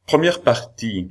Première partie.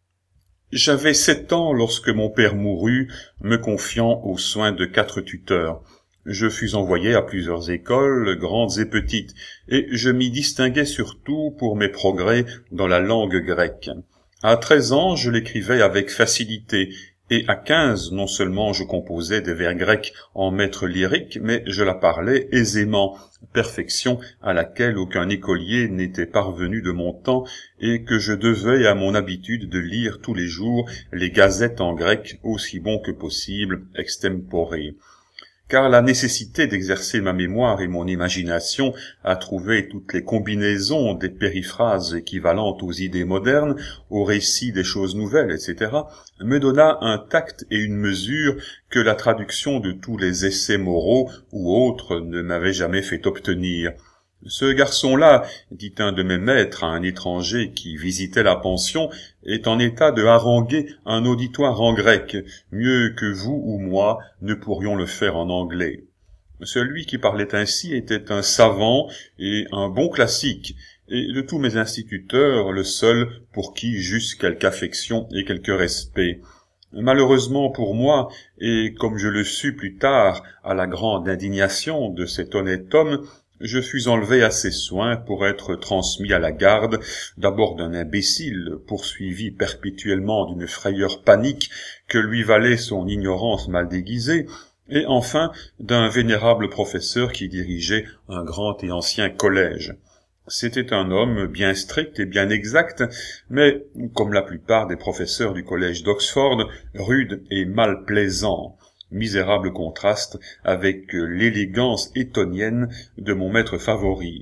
J'avais 7 ans lorsque mon père mourut, me confiant aux soins de 4 tuteurs. Je fus envoyé à plusieurs écoles, grandes et petites, et je m'y distinguais surtout pour mes progrès dans la langue grecque. À 13 ans, je l'écrivais avec facilité, et à 15, non seulement je composais des vers grecs en maître lyrique, mais je la parlais aisément, perfection à laquelle aucun écolier n'était parvenu de mon temps, et que je devais à mon habitude de lire tous les jours les gazettes en grec aussi bon que possible, extempore. Car la nécessité d'exercer ma mémoire et mon imagination à trouver toutes les combinaisons des périphrases équivalentes aux idées modernes, aux récits des choses nouvelles, etc., me donna un tact et une mesure que la traduction de tous les essais moraux ou autres ne m'avait jamais fait obtenir. Ce garçon-là, dit un de mes maîtres à un étranger qui visitait la pension, est en état de haranguer un auditoire en grec, mieux que vous ou moi ne pourrions le faire en anglais. Celui qui parlait ainsi était un savant et un bon classique, et de tous mes instituteurs, le seul pour qui j'eusse quelque affection et quelque respect. Malheureusement pour moi, et comme je le sus plus tard, à la grande indignation de cet honnête homme, je fus enlevé à ses soins pour être transmis à la garde, d'abord d'un imbécile, poursuivi perpétuellement d'une frayeur panique que lui valait son ignorance mal déguisée, et enfin d'un vénérable professeur qui dirigeait un grand et ancien collège. C'était un homme bien strict et bien exact, mais, comme la plupart des professeurs du collège d'Oxford, rude et mal plaisant. Misérable contraste avec l'élégance étonienne de mon maître favori.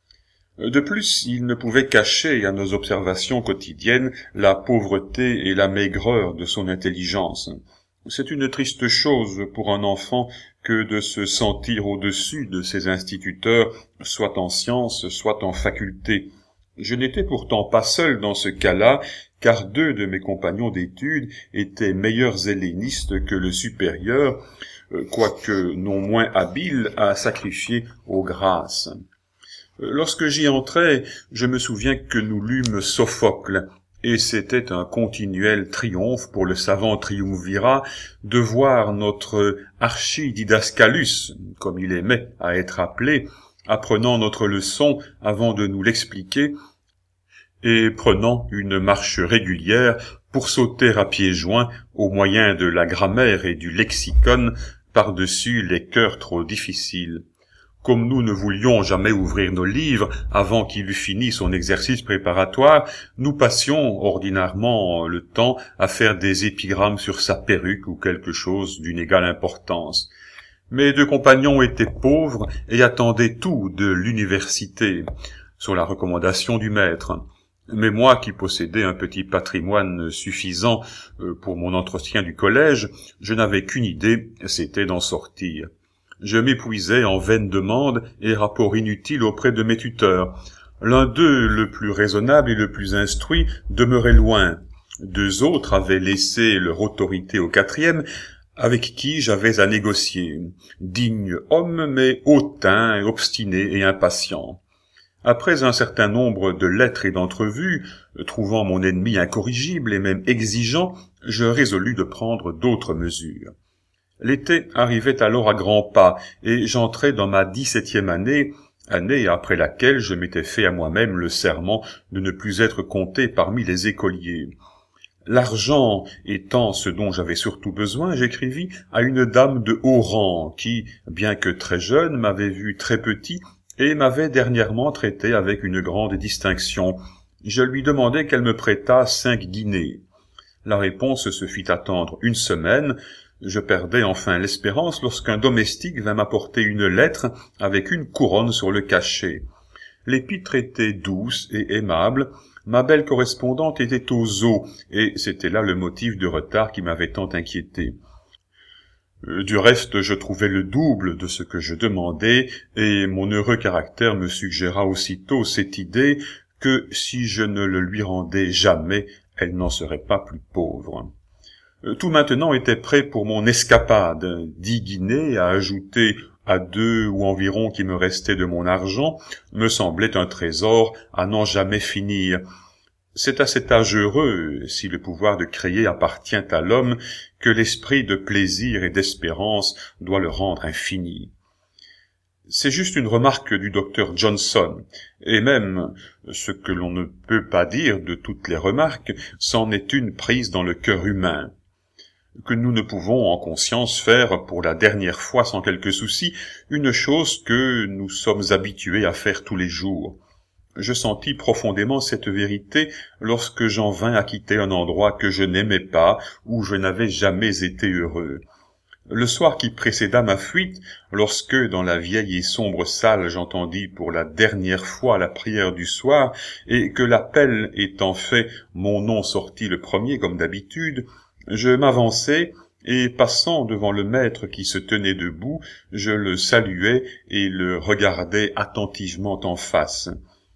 De plus, il ne pouvait cacher à nos observations quotidiennes la pauvreté et la maigreur de son intelligence. C'est une triste chose pour un enfant que de se sentir au-dessus de ses instituteurs, soit en sciences, soit en faculté. Je n'étais pourtant pas seul dans ce cas-là, car 2 de mes compagnons d'études étaient meilleurs hellénistes que le supérieur, quoique non moins habiles à sacrifier aux grâces. Lorsque j'y entrai, je me souviens que nous lûmes Sophocle, et c'était un continuel triomphe pour le savant triumvirat de voir notre archididascalus, comme il aimait à être appelé, apprenant notre leçon avant de nous l'expliquer, et prenant une marche régulière pour sauter à pieds joints au moyen de la grammaire et du lexicon par-dessus les cœurs trop difficiles. Comme nous ne voulions jamais ouvrir nos livres avant qu'il eût fini son exercice préparatoire, nous passions ordinairement le temps à faire des épigrammes sur sa perruque ou quelque chose d'une égale importance. Mes 2 compagnons étaient pauvres et attendaient tout de l'université, sur la recommandation du maître. Mais moi, qui possédais un petit patrimoine suffisant pour mon entretien du collège, je n'avais qu'une idée, c'était d'en sortir. Je m'épuisais en vaines demandes et rapports inutiles auprès de mes tuteurs. L'un d'eux, le plus raisonnable et le plus instruit, demeurait loin. 2 autres avaient laissé leur autorité au 4e, avec qui j'avais à négocier. Digne homme, mais hautain, obstiné et impatient. Après un certain nombre de lettres et d'entrevues, trouvant mon ennemi incorrigible et même exigeant, je résolus de prendre d'autres mesures. L'été arrivait alors à grands pas, et j'entrais dans ma 17e année après laquelle je m'étais fait à moi-même le serment de ne plus être compté parmi les écoliers. L'argent étant ce dont j'avais surtout besoin, j'écrivis à une dame de haut rang qui, bien que très jeune, m'avait vu très petit et m'avait dernièrement traité avec une grande distinction. Je lui demandai qu'elle me prêtât 5 guinées. La réponse se fit attendre 1 semaine. Je perdais enfin l'espérance lorsqu'un domestique vint m'apporter une lettre avec une couronne sur le cachet. L'épître était douce et aimable. Ma belle correspondante était aux eaux, et c'était là le motif de retard qui m'avait tant inquiété. Du reste, je trouvais le double de ce que je demandais, et mon heureux caractère me suggéra aussitôt cette idée que si je ne le lui rendais jamais, elle n'en serait pas plus pauvre. Tout maintenant était prêt pour mon escapade. 10 guinées à ajouter à 2 ou environ qui me restaient de mon argent me semblait un trésor à n'en jamais finir. C'est à cet âge heureux, si le pouvoir de créer appartient à l'homme, que l'esprit de plaisir et d'espérance doit le rendre infini. C'est juste une remarque du docteur Johnson, et même, ce que l'on ne peut pas dire de toutes les remarques, c'en est une prise dans le cœur humain, que nous ne pouvons en conscience faire pour la dernière fois sans quelque souci une chose que nous sommes habitués à faire tous les jours. Je sentis profondément cette vérité lorsque j'en vins à quitter un endroit que je n'aimais pas, où je n'avais jamais été heureux. Le soir qui précéda ma fuite, lorsque dans la vieille et sombre salle j'entendis pour la dernière fois la prière du soir, et que l'appel étant fait, mon nom sortit le premier comme d'habitude, je m'avançai, et passant devant le maître qui se tenait debout, je le saluai et le regardai attentivement en face.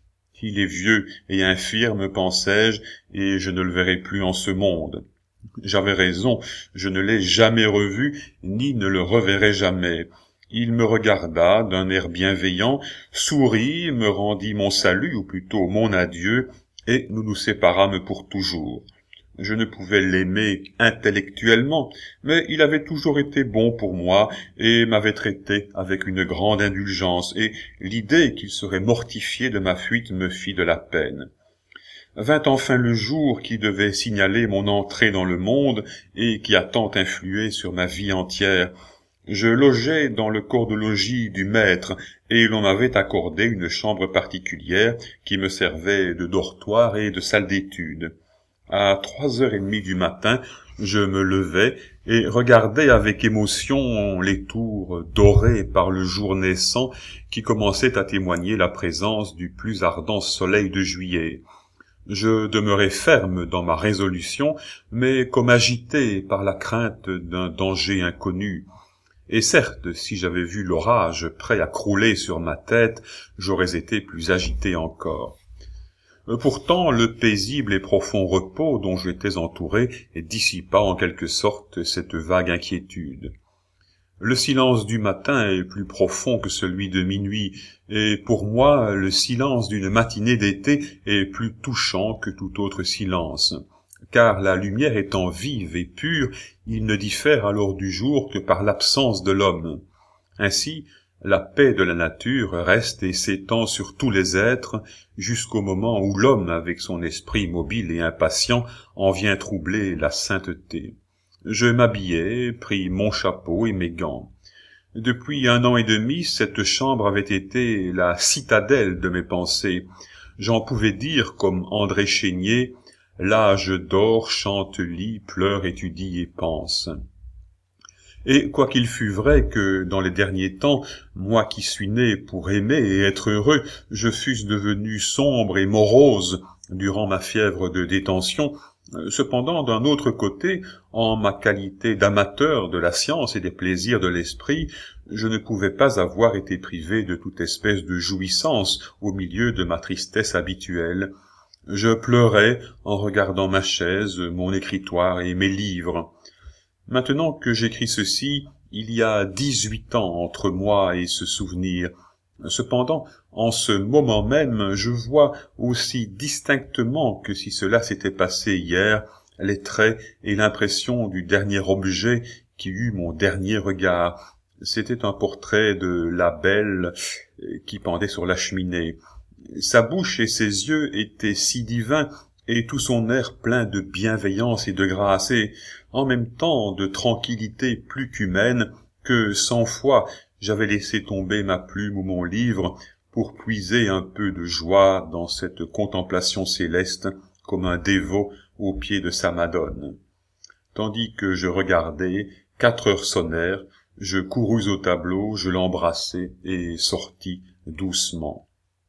Il est vieux et infirme, pensai-je, et je ne le verrai plus en ce monde. J'avais raison, je ne l'ai jamais revu, ni ne le reverrai jamais. Il me regarda d'un air bienveillant, sourit, me rendit mon salut, ou plutôt mon adieu, et nous nous séparâmes pour toujours. Je ne pouvais l'aimer intellectuellement, mais il avait toujours été bon pour moi et m'avait traité avec une grande indulgence, et l'idée qu'il serait mortifié de ma fuite me fit de la peine. Vint enfin le jour qui devait signaler mon entrée dans le monde et qui a tant influé sur ma vie entière. Je logeais dans le corps de logis du maître, et l'on m'avait accordé une chambre particulière qui me servait de dortoir et de salle d'études. À 3h30 du matin, je me levai et regardai avec émotion les tours dorées par le jour naissant qui commençait à témoigner la présence du plus ardent soleil de juillet. Je demeurai ferme dans ma résolution, mais comme agité par la crainte d'un danger inconnu. Et certes, si j'avais vu l'orage prêt à crouler sur ma tête, j'aurais été plus agité encore. Pourtant, le paisible et profond repos dont j'étais entouré dissipa en quelque sorte cette vague inquiétude. Le silence du matin est plus profond que celui de minuit, et pour moi, le silence d'une matinée d'été est plus touchant que tout autre silence, car la lumière étant vive et pure, il ne diffère alors du jour que par l'absence de l'homme. Ainsi, la paix de la nature reste et s'étend sur tous les êtres jusqu'au moment où l'homme, avec son esprit mobile et impatient, en vient troubler la sainteté. Je m'habillai, pris mon chapeau et mes gants. Depuis 1 an et demi, cette chambre avait été la citadelle de mes pensées. J'en pouvais dire, comme André Chénier, « L'âge dort, chante, lit, pleure, étudie et pense ». Et quoiqu'il fût vrai que, dans les derniers temps, moi qui suis né pour aimer et être heureux, je fusse devenu sombre et morose durant ma fièvre de détention, cependant, d'un autre côté, en ma qualité d'amateur de la science et des plaisirs de l'esprit, je ne pouvais pas avoir été privé de toute espèce de jouissance au milieu de ma tristesse habituelle. Je pleurais en regardant ma chaise, mon écritoire et mes livres. Maintenant que j'écris ceci, il y a 18 ans entre moi et ce souvenir. Cependant, en ce moment même, je vois aussi distinctement que si cela s'était passé hier, les traits et l'impression du dernier objet qui eut mon dernier regard. C'était un portrait de la belle qui pendait sur la cheminée. Sa bouche et ses yeux étaient si divins, et tout son air plein de bienveillance et de grâce, et en même temps de tranquillité plus qu'humaine, que 100 fois j'avais laissé tomber ma plume ou mon livre pour puiser un peu de joie dans cette contemplation céleste comme un dévot au pied de sa Madone. Tandis que je regardais, 4 heures sonnèrent, je courus au tableau, je l'embrassai et sortis doucement.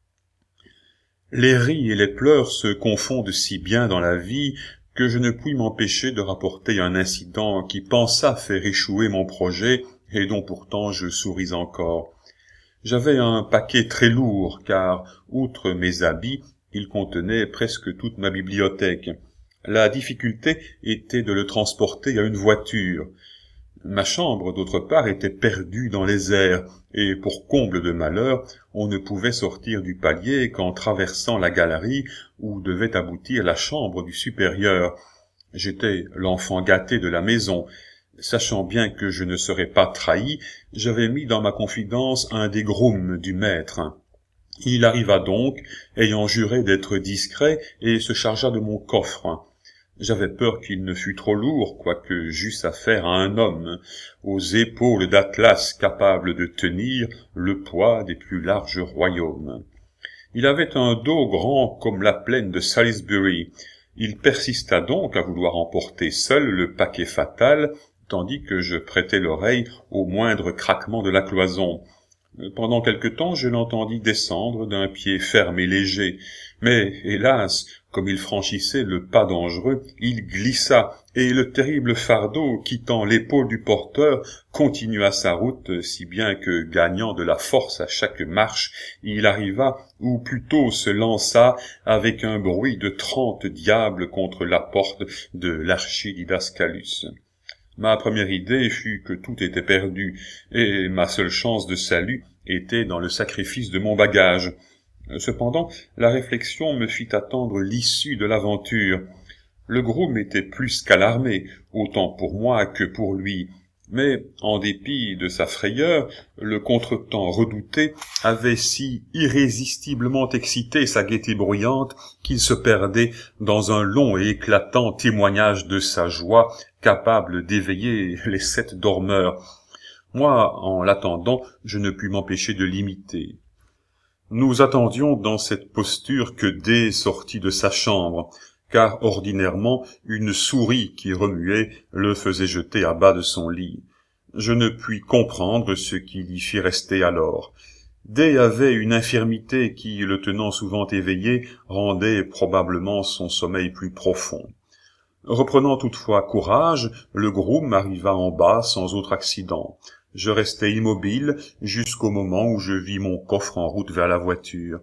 Les ris et les pleurs se confondent si bien dans la vie que je ne puis m'empêcher de rapporter un incident qui pensa faire échouer mon projet et dont pourtant je souris encore. J'avais un paquet très lourd car, outre mes habits, il contenait presque toute ma bibliothèque. La difficulté était de le transporter à une voiture. Ma chambre, d'autre part, était perdue dans les airs, et pour comble de malheur, on ne pouvait sortir du palier qu'en traversant la galerie où devait aboutir la chambre du supérieur. J'étais l'enfant gâté de la maison. Sachant bien que je ne serais pas trahi, j'avais mis dans ma confidence un des grooms du maître. Il arriva donc, ayant juré d'être discret, et se chargea de mon coffre. J'avais peur qu'il ne fût trop lourd, quoique j'eusse affaire à un homme, aux épaules d'Atlas capable de tenir le poids des plus larges royaumes. Il avait un dos grand comme la plaine de Salisbury. Il persista donc à vouloir emporter seul le paquet fatal, tandis que je prêtais l'oreille au moindre craquement de la cloison. Pendant quelque temps, je l'entendis descendre d'un pied ferme et léger, mais, hélas, comme il franchissait le pas dangereux, il glissa, et le terrible fardeau, quittant l'épaule du porteur, continua sa route, si bien que, gagnant de la force à chaque marche, il arriva, ou plutôt se lança, avec un bruit de 30 diables contre la porte de l'archididascalus. Ma première idée fut que tout était perdu, et ma seule chance de salut était dans le sacrifice de mon bagage. Cependant, la réflexion me fit attendre l'issue de l'aventure. Le groom était plus qu'alarmé, autant pour moi que pour lui, mais, en dépit de sa frayeur, le contretemps redouté avait si irrésistiblement excité sa gaieté bruyante qu'il se perdait dans un long et éclatant témoignage de sa joie, capable d'éveiller les 7 dormeurs. Moi, en l'attendant, je ne pus m'empêcher de l'imiter. Nous attendions dans cette posture que D sortit de sa chambre, car ordinairement une souris qui remuait le faisait jeter à bas de son lit. Je ne puis comprendre ce qui l'y fit rester alors. D avait une infirmité qui, le tenant souvent éveillé, rendait probablement son sommeil plus profond. Reprenant toutefois courage, le groom arriva en bas sans autre accident. Je restai immobile jusqu'au moment où je vis mon coffre en route vers la voiture.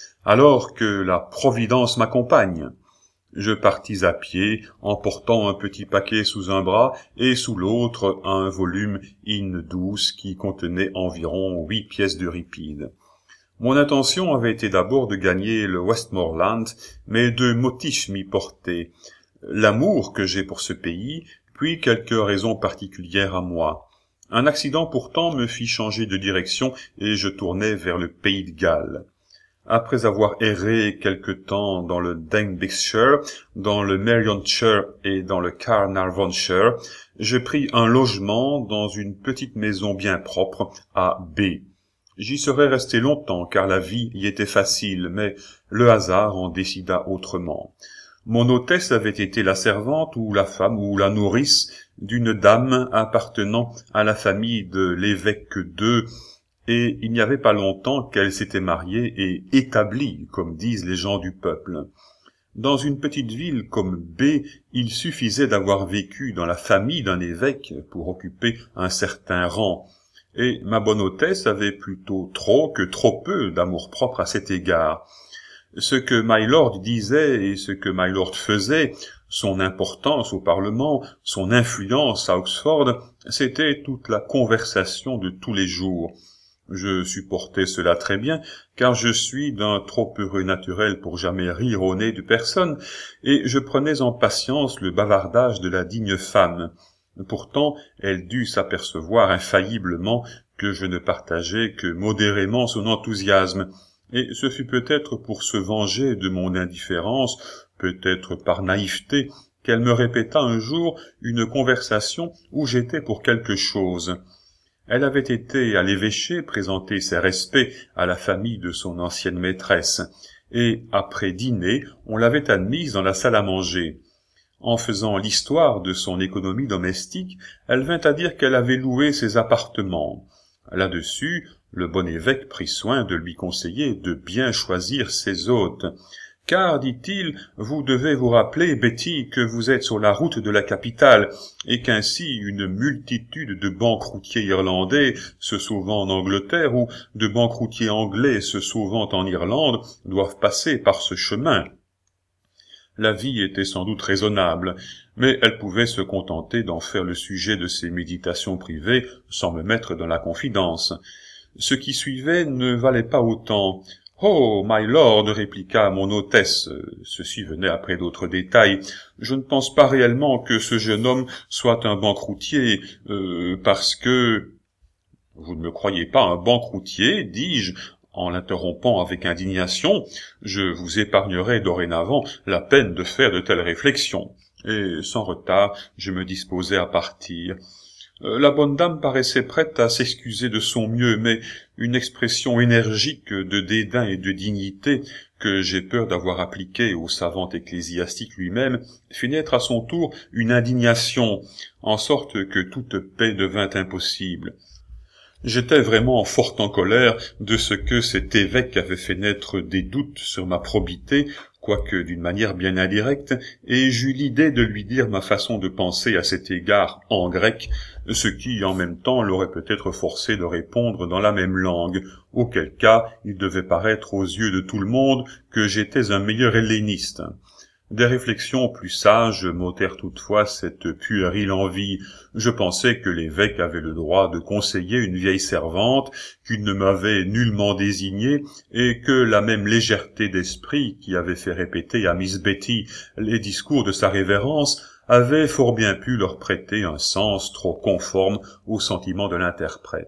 Alors que la Providence m'accompagne. Je partis à pied, emportant un petit paquet sous un bras et sous l'autre un volume in douce qui contenait environ 8 pièces d'Euripide. Mon intention avait été d'abord de gagner le Westmoreland, mais 2 motifs m'y portaient. L'amour que j'ai pour ce pays, puis quelques raisons particulières à moi. Un accident pourtant me fit changer de direction et je tournai vers le pays de Galles. Après avoir erré quelque temps dans le Denbighshire, dans le Merionethshire et dans le Carnarvonshire, je pris un logement dans une petite maison bien propre à B. J'y serais resté longtemps car la vie y était facile, mais le hasard en décida autrement. Mon hôtesse avait été la servante ou la femme ou la nourrice d'une dame appartenant à la famille de l'évêque d'Eu, et il n'y avait pas longtemps qu'elle s'était mariée et établie, comme disent les gens du peuple. Dans une petite ville comme B, il suffisait d'avoir vécu dans la famille d'un évêque pour occuper un certain rang, et ma bonne hôtesse avait plutôt trop que trop peu d'amour-propre à cet égard. Ce que my lord disait et ce que my lord faisait, son importance au Parlement, son influence à Oxford, c'était toute la conversation de tous les jours. Je supportais cela très bien, car je suis d'un trop heureux naturel pour jamais rire au nez de personne, et je prenais en patience le bavardage de la digne femme. Pourtant, elle dut s'apercevoir infailliblement que je ne partageais que modérément son enthousiasme, et ce fut peut-être pour se venger de mon indifférence, peut-être par naïveté, qu'elle me répéta un jour une conversation où j'étais pour quelque chose. Elle avait été à l'évêché présenter ses respects à la famille de son ancienne maîtresse, et après dîner, on l'avait admise dans la salle à manger. En faisant l'histoire de son économie domestique, elle vint à dire qu'elle avait loué ses appartements. Là-dessus, le bon évêque prit soin de lui conseiller de bien choisir ses hôtes. « Car, dit-il, vous devez vous rappeler, Betty, que vous êtes sur la route de la capitale, et qu'ainsi une multitude de banqueroutiers irlandais se sauvant en Angleterre ou de banqueroutiers anglais se sauvant en Irlande doivent passer par ce chemin. » La vie était sans doute raisonnable, mais elle pouvait se contenter d'en faire le sujet de ses méditations privées sans me mettre dans la confidence. Ce qui suivait ne valait pas autant. « Oh, my lord !» répliqua mon hôtesse. Ceci venait après d'autres détails. « Je ne pense pas réellement que ce jeune homme soit un banqueroutier, parce que... » « Vous ne me croyez pas un banqueroutier, dis-je, en l'interrompant avec indignation. Je vous épargnerai dorénavant la peine de faire de telles réflexions. » Et sans retard, je me disposais à partir. La bonne dame paraissait prête à s'excuser de son mieux, mais une expression énergique de dédain et de dignité que j'ai peur d'avoir appliquée au savant ecclésiastique lui-même fit naître à son tour une indignation, en sorte que toute paix devint impossible. J'étais vraiment fort en colère de ce que cet évêque avait fait naître des doutes sur ma probité, quoique d'une manière bien indirecte, et j'eus l'idée de lui dire ma façon de penser à cet égard en grec, ce qui, en même temps, l'aurait peut-être forcé de répondre dans la même langue, auquel cas il devait paraître aux yeux de tout le monde que j'étais un meilleur helléniste. Des réflexions plus sages m'ôtèrent toutefois cette puérile envie. Je pensais que l'évêque avait le droit de conseiller une vieille servante qu'il ne m'avait nullement désignée, et que la même légèreté d'esprit qui avait fait répéter à Miss Betty les discours de sa révérence avait fort bien pu leur prêter un sens trop conforme aux sentiments de l'interprète.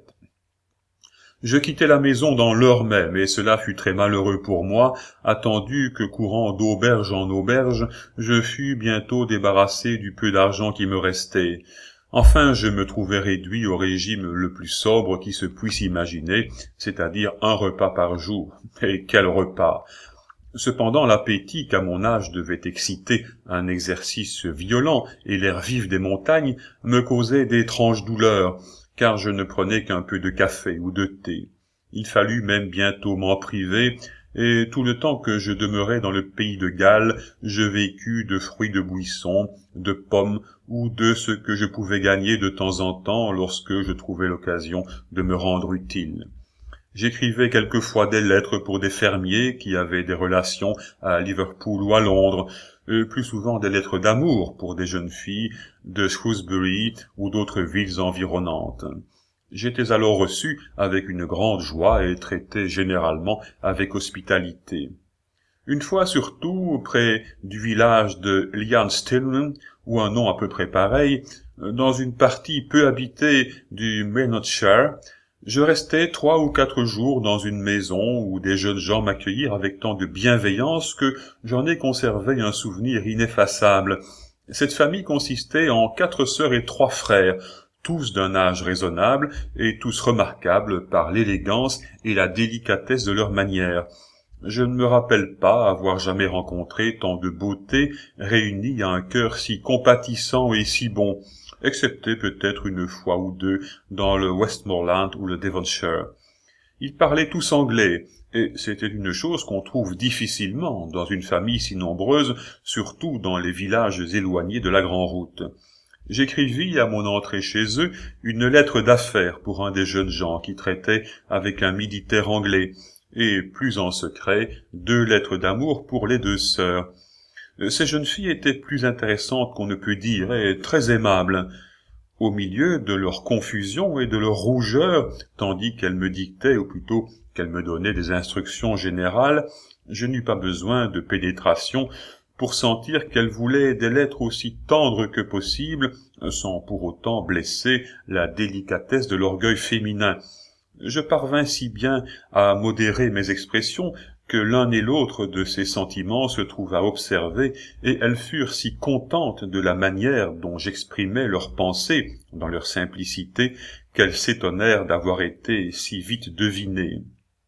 Je quittai la maison dans l'heure même, et cela fut très malheureux pour moi, attendu que courant d'auberge en auberge, je fus bientôt débarrassé du peu d'argent qui me restait. Enfin, je me trouvai réduit au régime le plus sobre qui se puisse imaginer, c'est-à-dire un repas par jour. Et quel repas! Cependant, l'appétit qu'à mon âge devait exciter un exercice violent et l'air vif des montagnes me causait d'étranges douleurs, car je ne prenais qu'un peu de café ou de thé. Il fallut même bientôt m'en priver, et tout le temps que je demeurai dans le pays de Galles, je vécus de fruits de buisson, de pommes ou de ce que je pouvais gagner de temps en temps lorsque je trouvais l'occasion de me rendre utile. J'écrivais quelquefois des lettres pour des fermiers qui avaient des relations à Liverpool ou à Londres, plus souvent des lettres d'amour pour des jeunes filles de Shrewsbury ou d'autres villes environnantes. J'étais alors reçu avec une grande joie et traité généralement avec hospitalité. Une fois surtout, près du village de Llanstillman, ou un nom à peu près pareil, dans une partie peu habitée du Maynardshire, je restai 3 ou 4 jours dans une maison où des jeunes gens m'accueillirent avec tant de bienveillance que j'en ai conservé un souvenir ineffaçable. Cette famille consistait en 4 sœurs et 3 frères, tous d'un âge raisonnable et tous remarquables par l'élégance et la délicatesse de leurs manières. Je ne me rappelle pas avoir jamais rencontré tant de beauté réunie à un cœur si compatissant et si bon, excepté peut-être une fois ou deux dans le Westmoreland ou le Devonshire. Ils parlaient tous anglais, et c'était une chose qu'on trouve difficilement dans une famille si nombreuse, surtout dans les villages éloignés de la grande route. J'écrivis à mon entrée chez eux une lettre d'affaires pour un des jeunes gens qui traitait avec un militaire anglais, et plus en secret 2 lettres d'amour pour les 2 sœurs. Ces jeunes filles étaient plus intéressantes qu'on ne peut dire et très aimables. Au milieu de leur confusion et de leur rougeur, tandis qu'elles me dictaient, ou plutôt qu'elles me donnaient des instructions générales, je n'eus pas besoin de pénétration pour sentir qu'elles voulaient des lettres aussi tendres que possible, sans pour autant blesser la délicatesse de l'orgueil féminin. Je parvins si bien à modérer mes expressions que l'un et l'autre de ces sentiments se trouva observer, et elles furent si contentes de la manière dont j'exprimais leurs pensées dans leur simplicité qu'elles s'étonnèrent d'avoir été si vite devinées.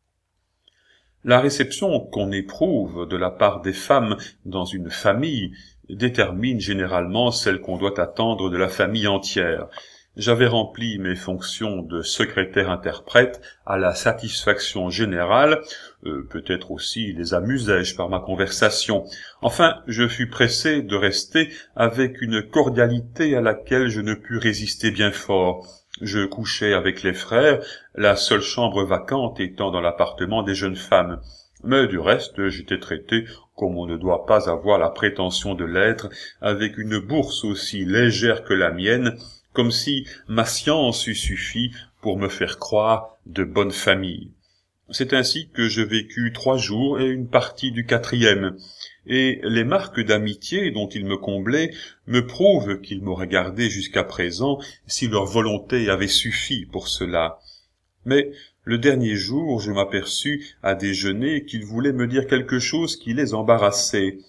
La réception qu'on éprouve de la part des femmes dans une famille détermine généralement celle qu'on doit attendre de la famille entière. J'avais rempli mes fonctions de secrétaire-interprète à la satisfaction générale, peut-être aussi les amusai-je par ma conversation. Enfin, je fus pressé de rester avec une cordialité à laquelle je ne pus résister bien fort. Je couchai avec les frères, la seule chambre vacante étant dans l'appartement des jeunes femmes. Mais du reste, j'étais traité comme on ne doit pas avoir la prétention de l'être, avec une bourse aussi légère que la mienne, comme si ma science eût suffi pour me faire croire de bonne famille. C'est ainsi que je vécus 3 jours et une partie du 4e, et les marques d'amitié dont ils me comblaient me prouvent qu'ils m'auraient gardé jusqu'à présent si leur volonté avait suffi pour cela. Mais le dernier jour, je m'aperçus à déjeuner qu'ils voulaient me dire quelque chose qui les embarrassait.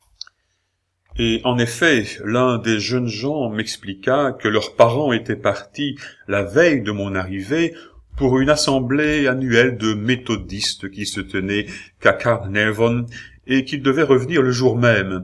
Et en effet, l'un des jeunes gens m'expliqua que leurs parents étaient partis la veille de mon arrivée pour une assemblée annuelle de méthodistes qui se tenait qu'à Carnarvon et qu'ils devaient revenir le jour même.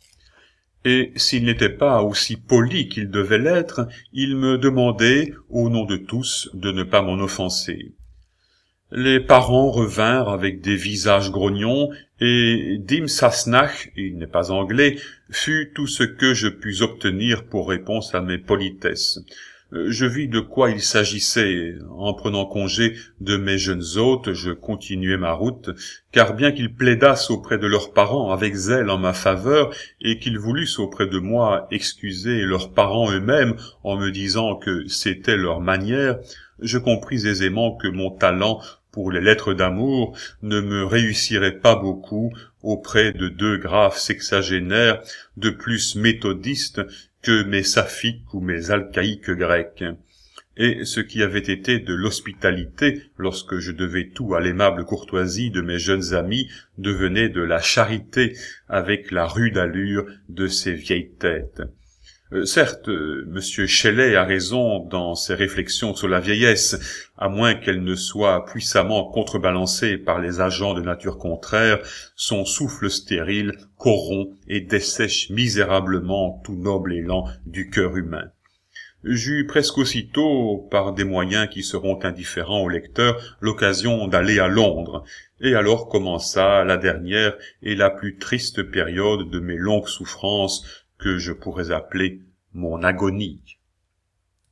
Et s'ils n'étaient pas aussi polis qu'ils devaient l'être, ils me demandaient, au nom de tous, de ne pas m'en offenser. Les parents revinrent avec des visages grognons, et Dim Sassenach, il n'est pas anglais, fut tout ce que je pus obtenir pour réponse à mes politesses. Je vis de quoi il s'agissait. En prenant congé de mes jeunes hôtes, je continuai ma route, car bien qu'ils plaidassent auprès de leurs parents avec zèle en ma faveur, et qu'ils voulussent auprès de moi excuser leurs parents eux-mêmes en me disant que c'était leur manière, je compris aisément que mon talent pour les lettres d'amour ne me réussirait pas beaucoup auprès de 2 graves sexagénaires de plus méthodistes que mes saphiques ou mes alcaïques grecs. Et ce qui avait été de l'hospitalité, lorsque je devais tout à l'aimable courtoisie de mes jeunes amis, devenait de la charité avec la rude allure de ces vieilles têtes. Certes, Monsieur Shelley a raison dans ses réflexions sur la vieillesse, à moins qu'elle ne soit puissamment contrebalancée par les agents de nature contraire, son souffle stérile corrompt et dessèche misérablement tout noble élan du cœur humain. J'eus presque aussitôt, par des moyens qui seront indifférents au lecteur, l'occasion d'aller à Londres, et alors commença la dernière et la plus triste période de mes longues souffrances, que je pourrais appeler mon agonie.